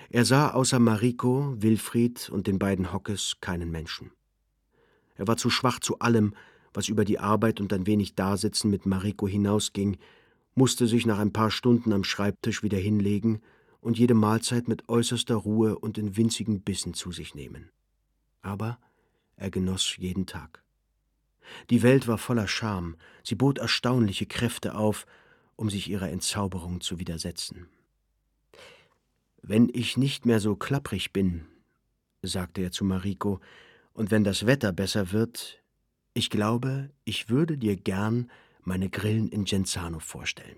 Er sah außer Mariko, Wilfried und den beiden Hockes keinen Menschen. Er war zu schwach zu allem, was über die Arbeit und ein wenig Dasitzen mit Mariko hinausging, musste sich nach ein paar Stunden am Schreibtisch wieder hinlegen und jede Mahlzeit mit äußerster Ruhe und in winzigen Bissen zu sich nehmen. Aber er genoss jeden Tag. Die Welt war voller Charme, sie bot erstaunliche Kräfte auf, um sich ihrer Entzauberung zu widersetzen. »Wenn ich nicht mehr so klapprig bin«, sagte er zu Mariko, »und wenn das Wetter besser wird, ich glaube, ich würde dir gern meine Grillen in Genzano vorstellen.«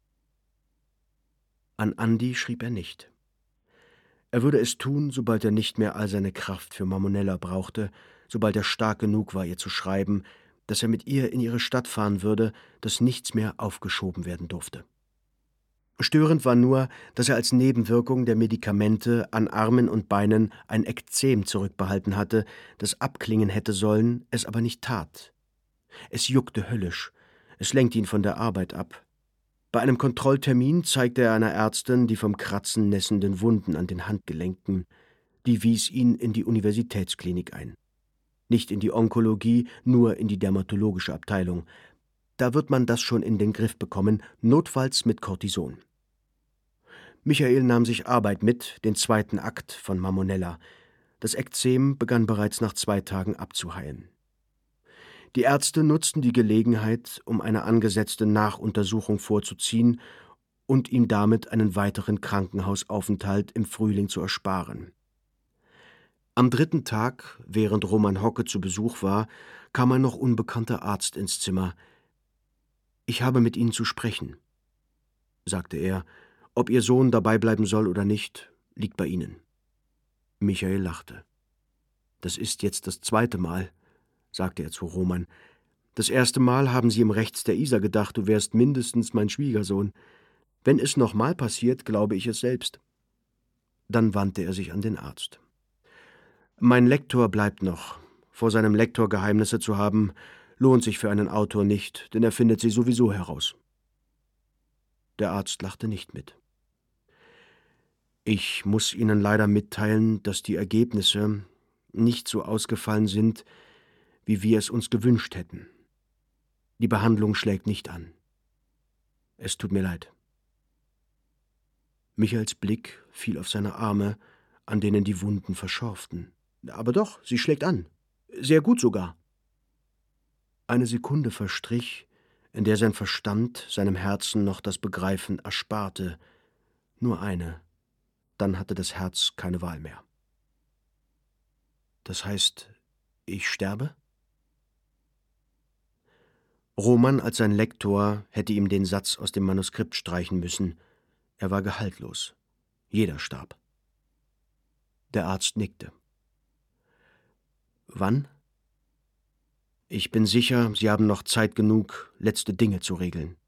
An Andi schrieb er nicht. Er würde es tun, sobald er nicht mehr all seine Kraft für Mamonella brauchte, sobald er stark genug war, ihr zu schreiben, dass er mit ihr in ihre Stadt fahren würde, dass nichts mehr aufgeschoben werden durfte. Störend war nur, dass er als Nebenwirkung der Medikamente an Armen und Beinen ein Ekzem zurückbehalten hatte, das abklingen hätte sollen, es aber nicht tat. Es juckte höllisch, es lenkte ihn von der Arbeit ab. Bei einem Kontrolltermin zeigte er einer Ärztin die vom Kratzen nässenden Wunden an den Handgelenken. Die wies ihn in die Universitätsklinik ein. Nicht in die Onkologie, nur in die dermatologische Abteilung. Da wird man das schon in den Griff bekommen, notfalls mit Cortison. Michael nahm sich Arbeit mit, den zweiten Akt von Mamonella. Das Ekzem begann bereits nach 2 Tagen abzuheilen. Die Ärzte nutzten die Gelegenheit, um eine angesetzte Nachuntersuchung vorzuziehen und ihm damit einen weiteren Krankenhausaufenthalt im Frühling zu ersparen. Am 3. Tag, während Roman Hocke zu Besuch war, kam ein noch unbekannter Arzt ins Zimmer. »Ich habe mit Ihnen zu sprechen«, sagte er. »Ob Ihr Sohn dabei bleiben soll oder nicht, liegt bei Ihnen.« Michael lachte. »Das ist jetzt das 2. Mal«, sagte er zu Roman. »Das erste Mal haben Sie ihm rechts der Isar gedacht, du wärst mindestens mein Schwiegersohn. Wenn es noch mal passiert, glaube ich es selbst.« Dann wandte er sich an den Arzt. »Mein Lektor bleibt noch. Vor seinem Lektor Geheimnisse zu haben, lohnt sich für einen Autor nicht, denn er findet sie sowieso heraus.« Der Arzt lachte nicht mit. »Ich muss Ihnen leider mitteilen, dass die Ergebnisse nicht so ausgefallen sind, wie wir es uns gewünscht hätten. Die Behandlung schlägt nicht an. Es tut mir leid.« Michaels Blick fiel auf seine Arme, an denen die Wunden verschorften. »Aber doch, sie schlägt an. Sehr gut sogar.« Eine Sekunde verstrich, in der sein Verstand seinem Herzen noch das Begreifen ersparte. Nur eine. Dann hatte das Herz keine Wahl mehr. »Das heißt, ich sterbe?« Roman als sein Lektor hätte ihm den Satz aus dem Manuskript streichen müssen. Er war gehaltlos. Jeder starb. Der Arzt nickte. »Wann?« »Ich bin sicher, Sie haben noch Zeit genug, letzte Dinge zu regeln.«